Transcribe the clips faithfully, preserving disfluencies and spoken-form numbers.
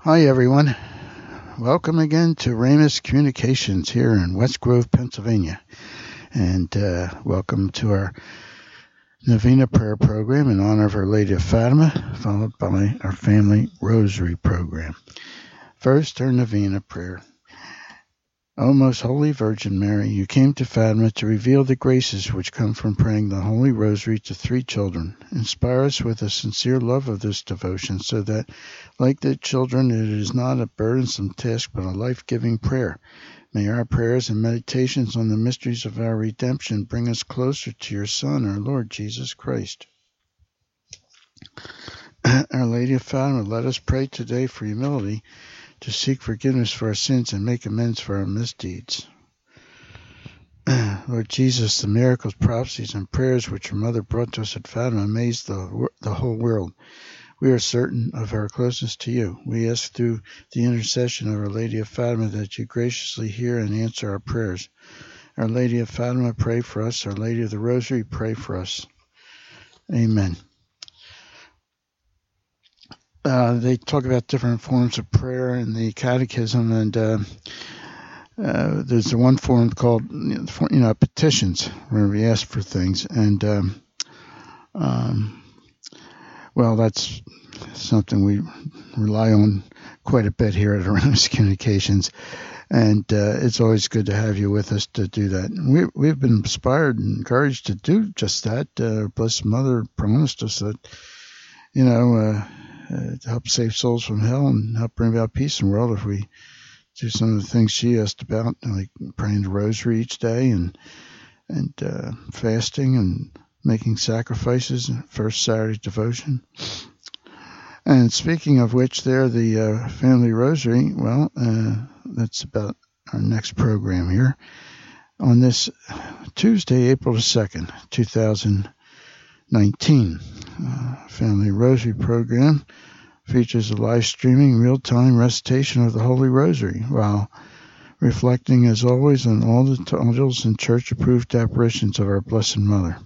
Hi, everyone. Welcome again to Ramus Communications here in West Grove, Pennsylvania. And uh, welcome to our Novena Prayer Program in honor of Our Lady of Fatima, followed by our Family Rosary Program. First, our Novena Prayer. O most Holy Virgin Mary, you came to Fatima to reveal the graces which come from praying the Holy Rosary to three children. Inspire us with a sincere love of this devotion so that, like the children, it is not a burdensome task but a life-giving prayer. May our prayers and meditations on the mysteries of our redemption bring us closer to your Son, our Lord Jesus Christ. Our Lady of Fatima, let us pray today for humility to seek forgiveness for our sins and make amends for our misdeeds. Lord Jesus, the miracles, prophecies, and prayers which your mother brought to us at Fatima amazed the, the whole world. We are certain of our closeness to you. We ask through the intercession of Our Lady of Fatima that you graciously hear and answer our prayers. Our Lady of Fatima, pray for us. Our Lady of the Rosary, pray for us. Amen. Uh, they talk about different forms of prayer in the Catechism, and uh, uh, there's the one form called, you know, petitions, where we ask for things. And, um, um, well, that's something we rely on quite a bit here at Ramus Communications, and uh, it's always good to have you with us to do that. We, we've been inspired and encouraged to do just that. Uh, Blessed Mother promised us that, you know, uh, Uh, to help save souls from hell and help bring about peace in the world if we do some of the things she asked about, like praying the rosary each day and and uh, fasting and making sacrifices, first Saturday devotion. And speaking of which, there, the uh, Family Rosary, well, uh, that's about our next program here. On this Tuesday, April the second, two thousand nineteen, uh, Family Rosary Program features a live streaming real-time recitation of the Holy Rosary while reflecting, as always, on all the titles and church-approved apparitions of our Blessed Mother.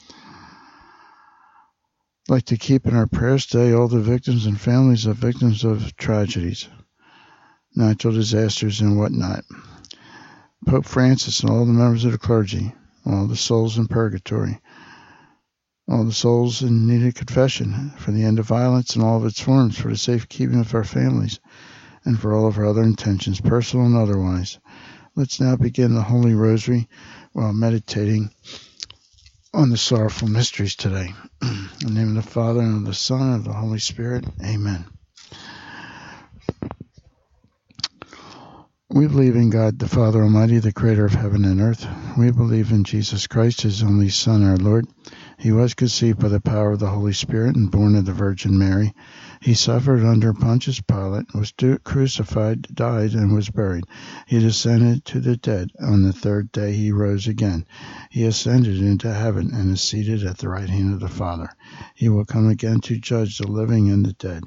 I'd like to keep in our prayers today all the victims and families of victims of tragedies, natural disasters, and whatnot. Pope Francis and all the members of the clergy, all the souls in purgatory, all the souls in need of confession, for the end of violence in all of its forms, for the safekeeping of our families, and for all of our other intentions, personal and otherwise. Let's now begin the Holy Rosary while meditating on the sorrowful mysteries today. In the name of the Father, and of the Son, and of the Holy Spirit. Amen. We believe in God, the Father Almighty, the Creator of heaven and earth. We believe in Jesus Christ, His only Son, our Lord. He was conceived by the power of the Holy Spirit and born of the Virgin Mary. He suffered under Pontius Pilate, was crucified, died, and was buried. He descended to the dead. On the third day he rose again. He ascended into heaven and is seated at the right hand of the Father. He will come again to judge the living and the dead.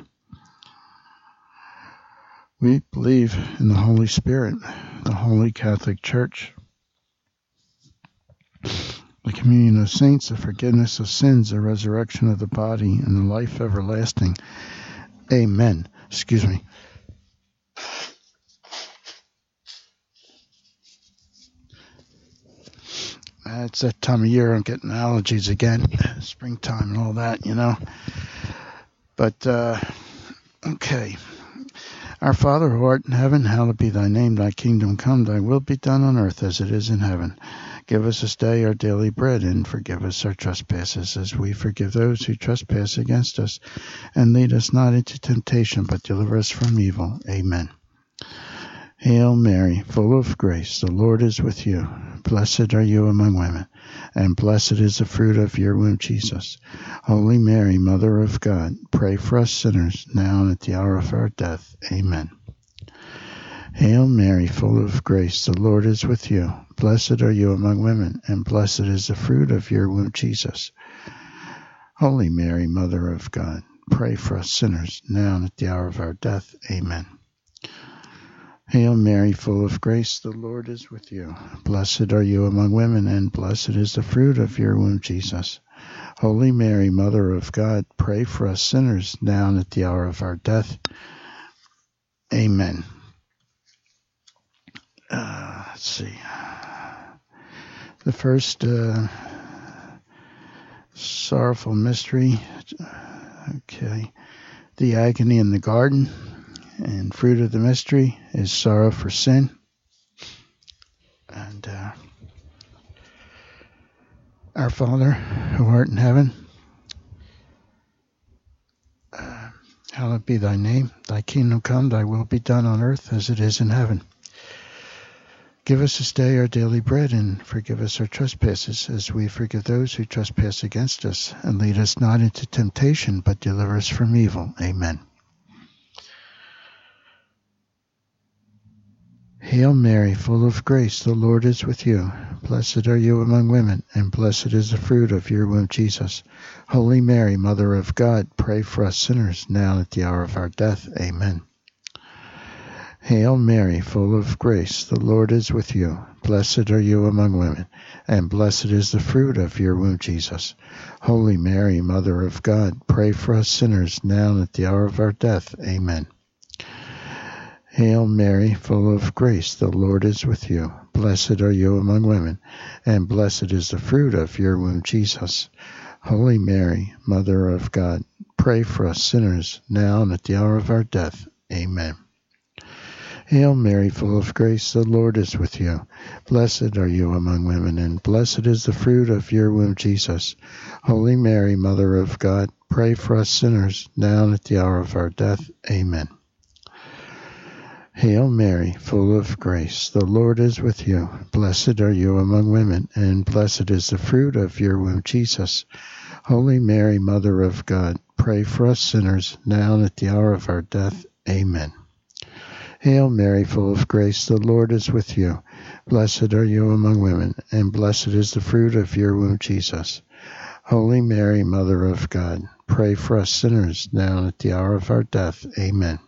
We believe in the Holy Spirit, the Holy Catholic Church, the communion of saints, the forgiveness of sins, the resurrection of the body, and the life everlasting. Amen. Excuse me. Uh, it's that time of year I'm getting allergies again. Springtime and all that, you know. But, uh, okay. Our Father who art in heaven, hallowed be thy name. Thy kingdom come, thy will be done on earth as it is in heaven. Give us this day our daily bread, and forgive us our trespasses, as we forgive those who trespass against us. And lead us not into temptation, but deliver us from evil. Amen. Hail Mary, full of grace, the Lord is with you. Blessed are you among women, and blessed is the fruit of your womb, Jesus. Holy Mary, Mother of God, pray for us sinners, now and at the hour of our death. Amen. Hail Mary, full of grace, the Lord is with you. Blessed are you among women, and blessed is the fruit of your womb, Jesus. Holy Mary, Mother of God, pray for us sinners, now and at the hour of our death. Amen. Hail Mary, full of grace, the Lord is with you. Blessed are you among women, and blessed is the fruit of your womb, Jesus. Holy Mary, Mother of God, pray for us sinners, now and at the hour of our death. Amen. Uh, let's see. The first uh, sorrowful mystery. Okay. The agony in the garden. And fruit of the mystery is sorrow for sin. And uh, our Father, who art in heaven, uh, hallowed be thy name. Thy kingdom come, thy will be done on earth as it is in heaven. Give us this day our daily bread, and forgive us our trespasses, as we forgive those who trespass against us. And lead us not into temptation, but deliver us from evil. Amen. Hail Mary, full of grace, the Lord is with you. Blessed are you among women, and blessed is the fruit of your womb, Jesus. Holy Mary, Mother of God, pray for us sinners, now and at the hour of our death. Amen. Hail Mary, full of grace, the Lord is with you. Blessed are you among women, and blessed is the fruit of your womb, Jesus. Holy Mary, Mother of God, pray for us sinners, now and at the hour of our death. Amen. Hail Mary, full of grace, the Lord is with you. Blessed are you among women, and blessed is the fruit of your womb, Jesus. Holy Mary, Mother of God, pray for us sinners, now and at the hour of our death. Amen. Hail Mary, full of grace, the Lord is with you. Blessed are you among women, and blessed is the fruit of your womb, Jesus. Holy Mary, Mother of God, pray for us sinners, now and at the hour of our death. Amen. Hail Mary, full of grace, the Lord is with you. Blessed are you among women, and blessed is the fruit of your womb, Jesus. Holy Mary, Mother of God, pray for us sinners, now and at the hour of our death. Amen. Hail Mary, full of grace, the Lord is with you. Blessed are you among women, and blessed is the fruit of your womb, Jesus. Holy Mary, Mother of God, pray for us sinners, now and at the hour of our death. Amen.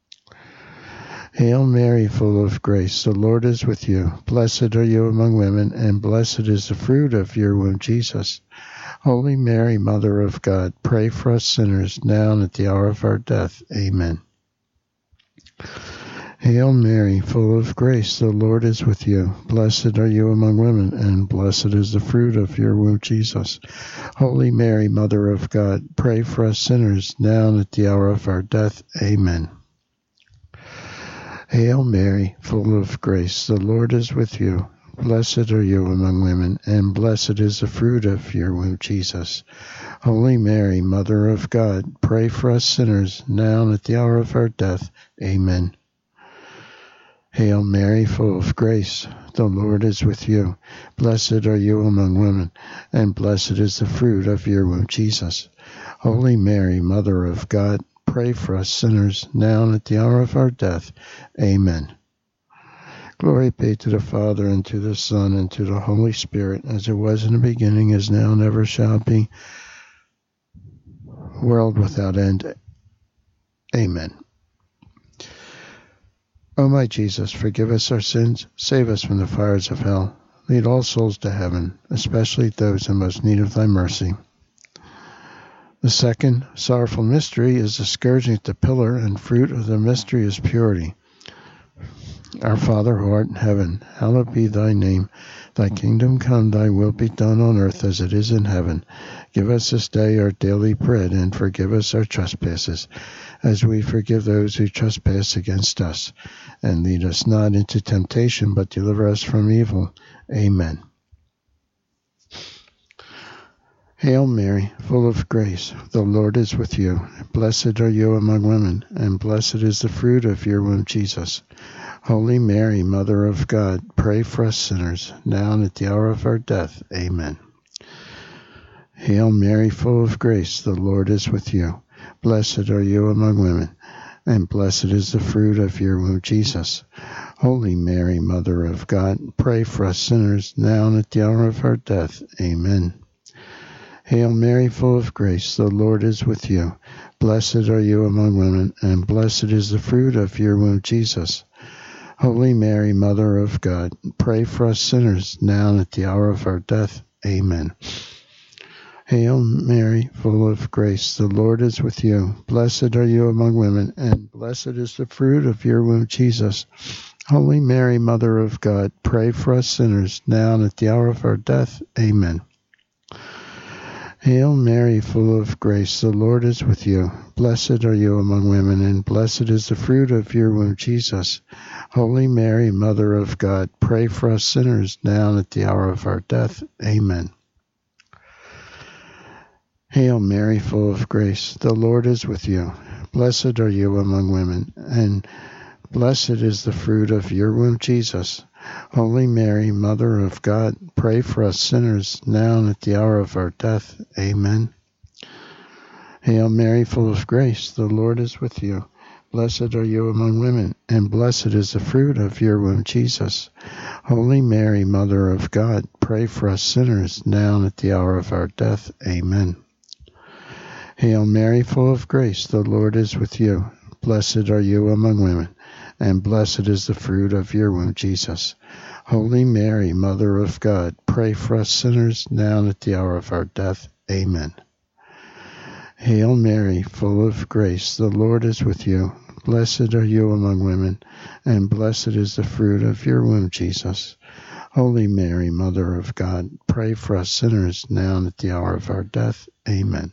Hail Mary, full of grace, the Lord is with you. Blessed are you among women, and blessed is the fruit of your womb, Jesus. Holy Mary, Mother of God, pray for us sinners, now and at the hour of our death. Amen. Hail Mary, full of grace, the Lord is with you. Blessed are you among women, and blessed is the fruit of your womb, Jesus. Holy Mary, Mother of God, pray for us sinners, now and at the hour of our death. Amen. Hail Mary, full of grace, the Lord is with you. Blessed are you among women, and blessed is the fruit of your womb, Jesus. Holy Mary, Mother of God, pray for us sinners, now and at the hour of our death. Amen. Hail Mary, full of grace, the Lord is with you. Blessed are you among women, and blessed is the fruit of your womb, Jesus. Holy Mary, Mother of God, pray for us sinners, now and at the hour of our death. Amen. Glory be to the Father, and to the Son, and to the Holy Spirit, as it was in the beginning, is now, and ever shall be, world without end. Amen. O my Jesus, forgive us our sins, save us from the fires of hell, lead all souls to heaven, especially those in most need of thy mercy. The second sorrowful mystery is the scourging at the pillar, and fruit of the mystery is purity. Our Father, who art in heaven, hallowed be thy name. Thy kingdom come, thy will be done on earth as it is in heaven. Give us this day our daily bread, and forgive us our trespasses, as we forgive those who trespass against us. And lead us not into temptation, but deliver us from evil. Amen. Hail Mary, full of grace, the Lord is with you. Blessed are you among women, and blessed is the fruit of your womb, Jesus. Holy Mary, Mother of God, pray for us sinners, now and at the hour of our death. Amen. Hail Mary, full of grace, the Lord is with you. Blessed are you among women, and blessed is the fruit of your womb, Jesus. Holy Mary, Mother of God, pray for us sinners, now and at the hour of our death. Amen. Hail Mary, full of grace, the Lord is with you. Blessed are you among women, and blessed is the fruit of your womb, Jesus. Holy Mary, Mother of God, pray for us sinners, now and at the hour of our death. Amen. Hail Mary, full of grace, the Lord is with you. Blessed are you among women, and blessed is the fruit of your womb, Jesus. Holy Mary, Mother of God, pray for us sinners, now and at the hour of our death. Amen. Hail Mary, full of grace, the Lord is with you. Blessed are you among women, and blessed is the fruit of your womb, Jesus. Holy Mary, Mother of God, pray for us sinners, now and at the hour of our death. Amen. Hail Mary, full of grace, the Lord is with you. Blessed are you among women, and blessed is the fruit of your womb, Jesus. Holy Mary, Mother of God, pray for us sinners, now and at the hour of our death. Amen. Hail Mary, full of grace, the Lord is with you. Blessed are you among women, and blessed is the fruit of your womb, Jesus. Holy Mary, Mother of God, pray for us sinners, now and at the hour of our death. Amen. Hail Mary, full of grace, the Lord is with you. Blessed are you among women, and blessed is the fruit of your womb, Jesus. Holy Mary, Mother of God, pray for us sinners, now and at the hour of our death. Amen. Hail Mary, full of grace, the Lord is with you. Blessed are you among women, and blessed is the fruit of your womb, Jesus. Holy Mary, Mother of God, pray for us sinners, now and at the hour of our death. Amen.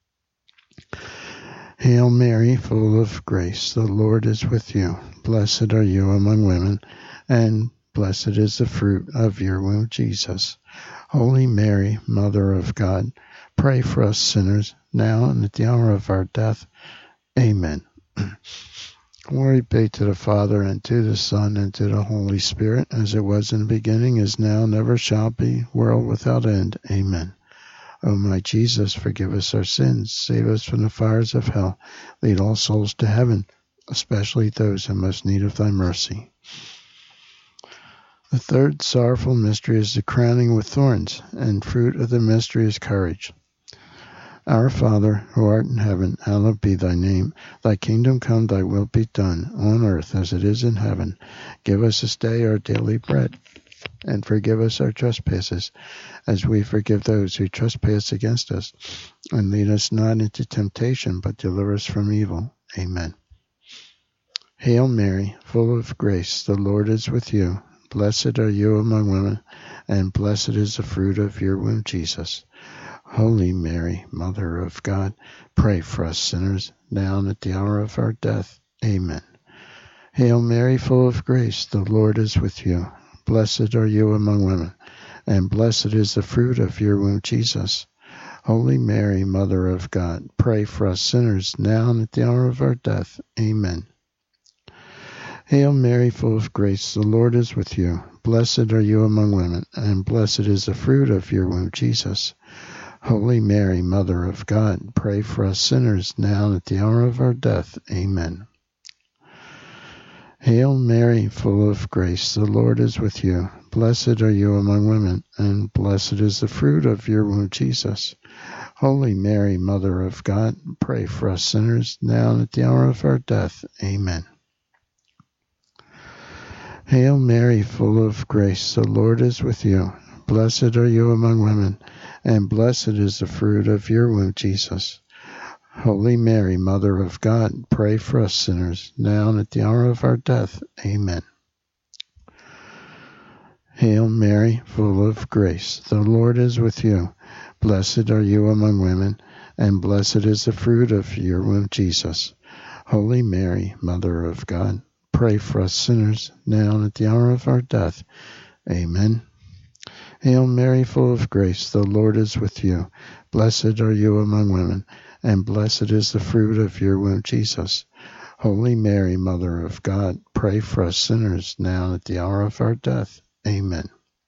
Hail Mary, full of grace, the Lord is with you. Blessed are you among women, and blessed is the fruit of your womb, Jesus. Holy Mary, Mother of God, pray for us sinners, now and at the hour of our death. Amen. Glory be to the Father, and to the Son, and to the Holy Spirit, as it was in the beginning, is now, and ever shall be, world without end. Amen. O my Jesus, forgive us our sins, save us from the fires of hell, lead all souls to heaven, especially those in most need of thy mercy. The third sorrowful mystery is the crowning with thorns, and fruit of the mystery is courage. Our Father, who art in heaven, hallowed be thy name. Thy kingdom come, thy will be done, on earth as it is in heaven. Give us this day our daily bread, and forgive us our trespasses, as we forgive those who trespass against us. And lead us not into temptation, but deliver us from evil. Amen. Hail Mary, full of grace, the Lord is with you. Blessed are you among women, and blessed is the fruit of your womb, Jesus. Holy Mary, Mother of God, pray for us sinners, now and at the hour of our death. Amen. Hail Mary, full of grace, the Lord is with you. Blessed are you among women, and blessed is the fruit of your womb, Jesus. Holy Mary, Mother of God, pray for us sinners, now and at the hour of our death. Amen. Hail Mary, full of grace, the Lord is with you. Blessed are you among women, and blessed is the fruit of your womb, Jesus. Holy Mary, Mother of God, pray for us sinners, now and at the hour of our death. Amen. Hail Mary, full of grace, the Lord is with you. Blessed are you among women, and blessed is the fruit of your womb, Jesus. Holy Mary, Mother of God, pray for us sinners, now and at the hour of our death. Amen. Hail Mary, full of grace, the Lord is with you. Blessed are you among women, and blessed is the fruit of your womb, Jesus. Holy Mary, Mother of God, pray for us sinners, now and at the hour of our death. Amen. Hail Mary, full of grace, the Lord is with you. Blessed are you among women, and blessed is the fruit of your womb, Jesus. Holy Mary, Mother of God, pray for us sinners, now and at the hour of our death. Amen. Hail Mary, full of grace, the Lord is with you. Blessed are you among women, and blessed is the fruit of your womb, Jesus. Holy Mary, Mother of God, pray for us sinners, now and at the hour of our death. Amen.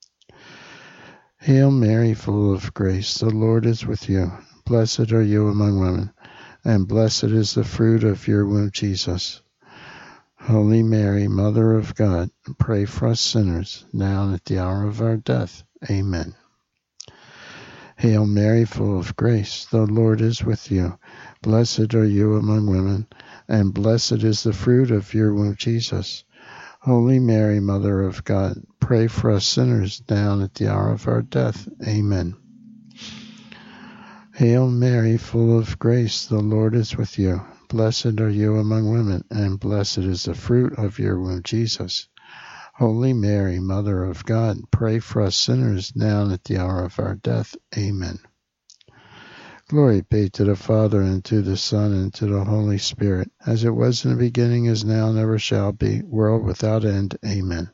Hail Mary, full of grace, the Lord is with you. Blessed are you among women, and blessed is the fruit of your womb, Jesus. Holy Mary, Mother of God, pray for us sinners, now and at the hour of our death. Amen. Hail Mary, full of grace, the Lord is with you. Blessed are you among women, and blessed is the fruit of your womb, Jesus. Holy Mary, Mother of God, pray for us sinners, now and at the hour of our death. Amen. Hail Mary, full of grace, the Lord is with you. Blessed are you among women, and blessed is the fruit of your womb, Jesus. Holy Mary, Mother of God, pray for us sinners, now and at the hour of our death. Amen. Glory be to the Father, and to the Son, and to the Holy Spirit, as it was in the beginning, is now, and ever shall be, world without end. Amen.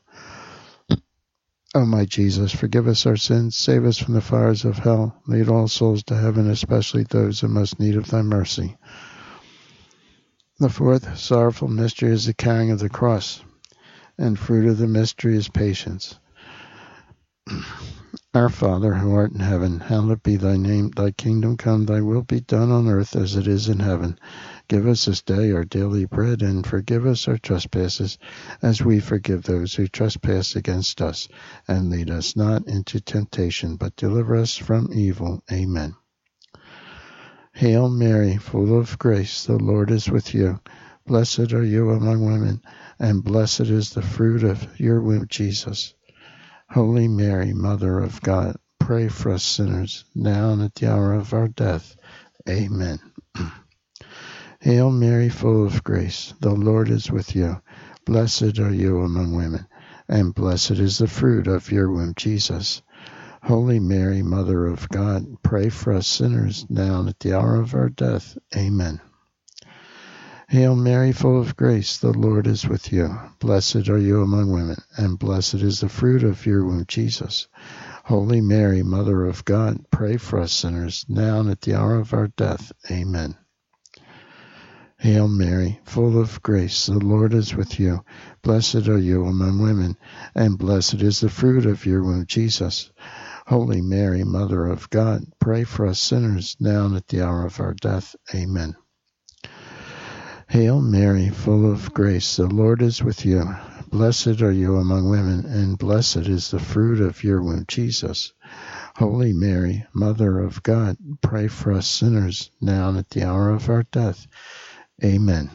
O my Jesus, forgive us our sins, save us from the fires of hell, lead all souls to heaven, especially those in most need of thy mercy. The fourth sorrowful mystery is the carrying of the cross, and fruit of the mystery is patience. Our Father, who art in heaven, hallowed be thy name. Thy kingdom come, thy will be done on earth as it is in heaven. Give us this day our daily bread, and forgive us our trespasses, as we forgive those who trespass against us. And lead us not into temptation, but deliver us from evil. Amen. Hail Mary, full of grace, the Lord is with you. Blessed are you among women, and blessed is the fruit of your womb, Jesus. Holy Mary, Mother of God, pray for us sinners, now and at the hour of our death. Amen. Hail Mary, full of grace, the Lord is with you. Blessed are you among women, and blessed is the fruit of your womb, Jesus. Holy Mary, Mother of God, pray for us sinners, now and at the hour of our death. Amen. Hail Mary, full of grace, the Lord is with you. Blessed are you among women, and blessed is the fruit of your womb, Jesus. Holy Mary, Mother of God, pray for us sinners, now and at the hour of our death. Amen. Hail Mary, full of grace, the Lord is with you. Blessed are you among women, and blessed is the fruit of your womb, Jesus. Holy Mary, Mother of God, pray for us sinners, now and at the hour of our death. Amen. Hail Mary, full of grace, the Lord is with you. Blessed are you among women, and blessed is the fruit of your womb, Jesus. Holy Mary, Mother of God, pray for us sinners, now and at the hour of our death. Amen.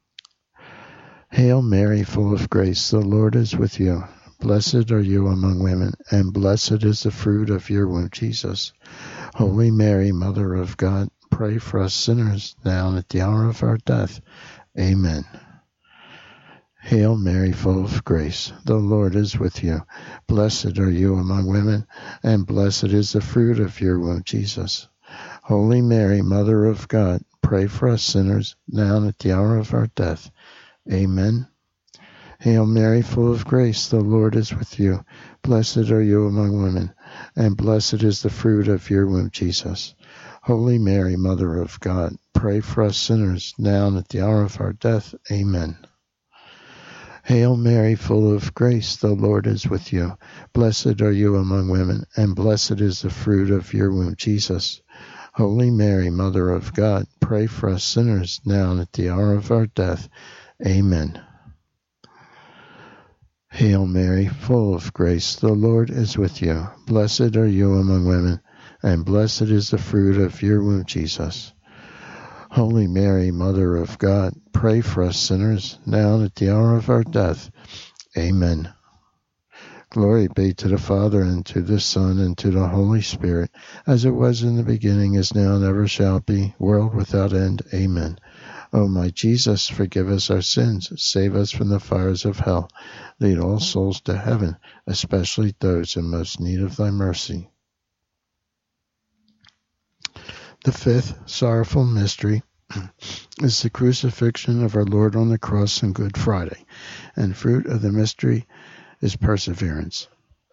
Hail Mary, full of grace, the Lord is with you. Blessed are you among women, and blessed is the fruit of your womb, Jesus. Holy Mary, Mother of God, pray for us sinners, now and at the hour of our death. Amen. Hail Mary, full of grace, the Lord is with you. Blessed are you among women, and blessed is the fruit of your womb, Jesus. Holy Mary, Mother of God, pray for us sinners, now and at the hour of our death. Amen. Hail Mary, full of grace, the Lord is with you. Blessed are you among women, and blessed is the fruit of your womb, Jesus. Holy Mary, Mother of God, pray for us sinners, now and at the hour of our death. Amen. Hail Mary, full of grace, the Lord is with you. Blessed are you among women, and blessed is the fruit of your womb, Jesus. Holy Mary, Mother of God, pray for us sinners, now and at the hour of our death. Amen. Hail Mary, full of grace, the Lord is with you. Blessed are you among women, and blessed is the fruit of your womb, Jesus. Holy Mary, Mother of God, pray for us sinners, now and at the hour of our death. Amen. Glory be to the Father, and to the Son, and to the Holy Spirit, as it was in the beginning, is now, and ever shall be, world without end. Amen. O my Jesus, forgive us our sins, save us from the fires of hell, lead all souls to heaven, especially those in most need of thy mercy. The fifth sorrowful mystery is the crucifixion of our Lord on the cross on Good Friday, and fruit of the mystery is perseverance.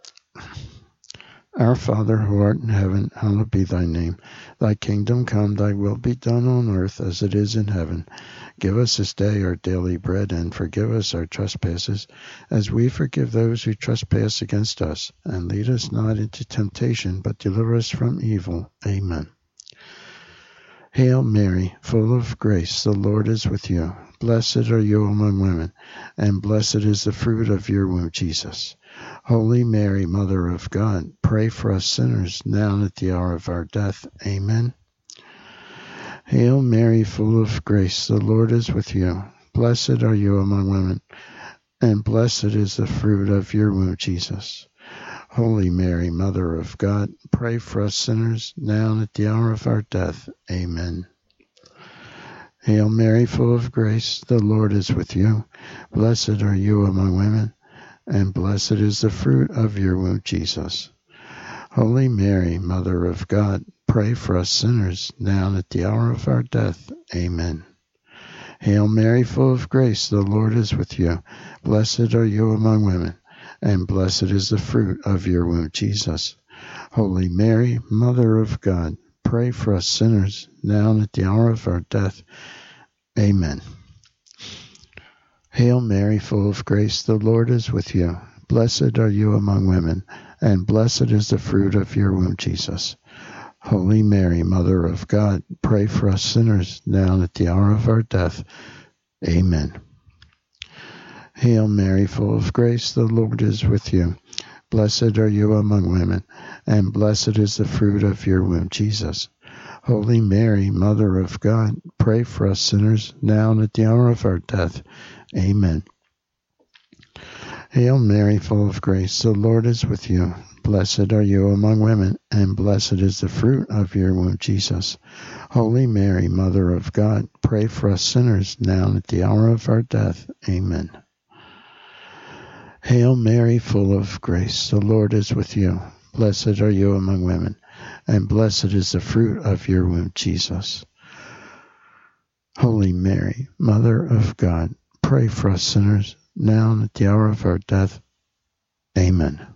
Our Father, who art in heaven, hallowed be thy name. Thy kingdom come, thy will be done on earth as it is in heaven. Give us this day our daily bread, and forgive us our trespasses, as we forgive those who trespass against us. And lead us not into temptation, but deliver us from evil. Amen. Hail Mary, full of grace, the Lord is with you. Blessed are you among women, and blessed is the fruit of your womb, Jesus. Holy Mary, Mother of God, pray for us sinners, now and at the hour of our death. Amen. Hail Mary, full of grace, the Lord is with you. Blessed are you among women, and blessed is the fruit of your womb, Jesus. Holy Mary, Mother of God, pray for us sinners, now and at the hour of our death. Amen. Hail Mary, full of grace, the Lord is with you. Blessed are you among women, and blessed is the fruit of your womb, Jesus. Holy Mary, Mother of God, pray for us sinners, now and at the hour of our death. Amen. Hail Mary, full of grace, the Lord is with you. Blessed are you among women, and blessed is the fruit of your womb, Jesus. Holy Mary, Mother of God, pray for us sinners, now and at the hour of our death. Amen. Hail Mary, full of grace, the Lord is with you. Blessed are you among women, and blessed is the fruit of your womb, Jesus. Holy Mary, Mother of God, pray for us sinners, now and at the hour of our death. Amen. Hail Mary, full of grace, the Lord is with you. Blessed are you among women, and blessed is the fruit of your womb, Jesus. Holy Mary, Mother of God, pray for us sinners, now and at the hour of our death. Amen. Hail Mary, full of grace, the Lord is with you. Blessed are you among women, and blessed is the fruit of your womb, Jesus. Holy Mary, Mother of God, pray for us sinners, now and at the hour of our death. Amen. Hail Mary, full of grace, the Lord is with you. Blessed are you among women, and blessed is the fruit of your womb, Jesus. Holy Mary, Mother of God, pray for us sinners, now and at the hour of our death. Amen.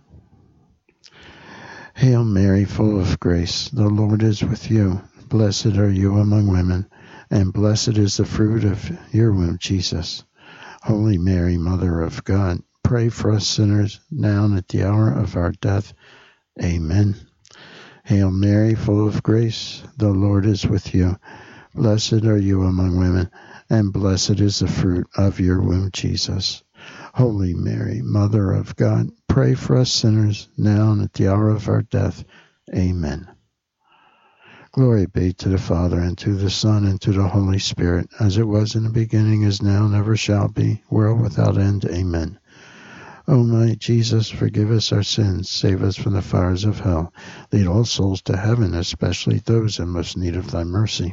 Hail Mary, full of grace, the Lord is with you. Blessed are you among women, and blessed is the fruit of your womb, Jesus. Holy Mary, Mother of God, pray for us sinners, now and at the hour of our death. Amen. Hail Mary, full of grace, the Lord is with you. Blessed are you among women, and blessed is the fruit of your womb, Jesus. Holy Mary, Mother of God, pray for us sinners, now and at the hour of our death. Amen. Glory be to the Father, and to the Son, and to the Holy Spirit, as it was in the beginning, is now, and ever shall be, world without end. Amen. O my Jesus, forgive us our sins, save us from the fires of hell. Lead all souls to heaven, especially those in most need of thy mercy.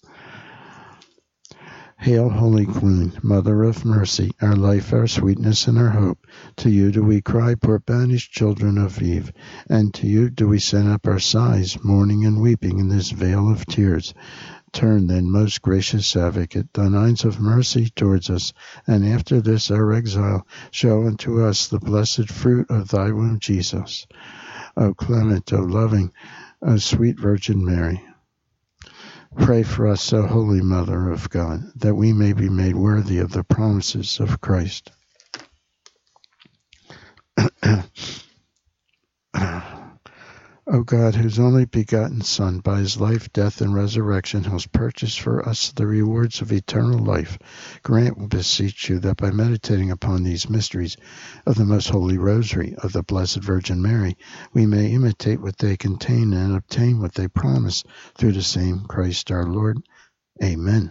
Hail, Holy Queen, Mother of Mercy, our life, our sweetness, and our hope. To you do we cry, poor banished children of Eve, and to you do we send up our sighs, mourning and weeping in this vale of tears. Turn then, most gracious Advocate, thine eyes of mercy towards us, and after this our exile, show unto us the blessed fruit of thy womb, Jesus. O clement, O loving, O sweet Virgin Mary, pray for us, O Holy Mother of God, that we may be made worthy of the promises of Christ. O God, whose only begotten Son, by his life, death, and resurrection, has purchased for us the rewards of eternal life, grant, we beseech you, that by meditating upon these mysteries of the most holy rosary of the Blessed Virgin Mary, we may imitate what they contain and obtain what they promise, through the same Christ our Lord. Amen.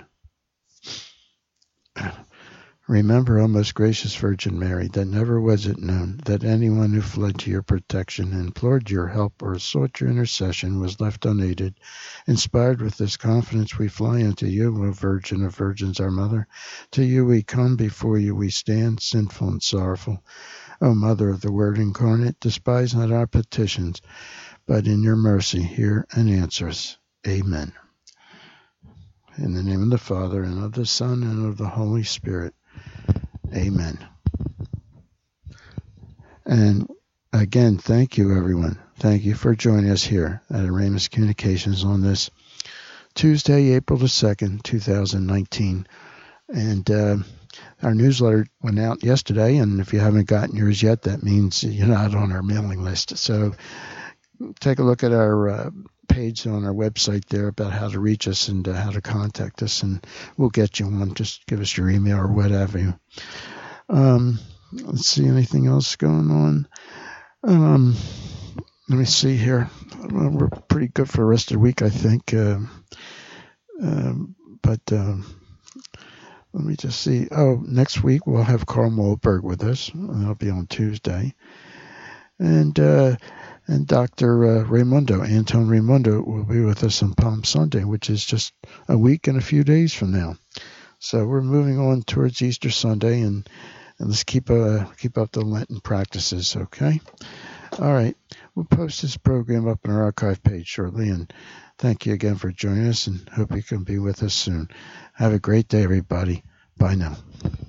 Remember, O most gracious Virgin Mary, that never was it known that anyone who fled to your protection, implored your help, or sought your intercession was left unaided. Inspired with this confidence, we fly unto you, O Virgin of Virgins, our Mother. To you we come, before you we stand, sinful and sorrowful. O Mother of the Word incarnate, despise not our petitions, but in your mercy hear and answer us. Amen. In the name of the Father, and of the Son, and of the Holy Spirit. Amen. And again, thank you, everyone. Thank you for joining us here at Aramus Communications on this Tuesday, April the second, two thousand nineteen. And uh, our newsletter went out yesterday, and if you haven't gotten yours yet, that means you're not on our mailing list. So take a look at our uh, page on our website there about how to reach us and uh, how to contact us, and we'll get you one. Just give us your email or whatever. Um, let's see, anything else going on? Um, let me see here. Well, we're pretty good for the rest of the week, I think. Uh, um, but um, let me just see. Oh, next week we'll have Carl Mohlberg with us. That'll be on Tuesday. And uh, and Doctor Uh, Raimundo, Anton Raimundo, will be with us on Palm Sunday, which is just a week and a few days from now. So we're moving on towards Easter Sunday, and, and let's keep uh, keep up the Lenten practices, okay? All right. We'll post this program up on our archive page shortly, and thank you again for joining us, and hope you can be with us soon. Have a great day, everybody. Bye now.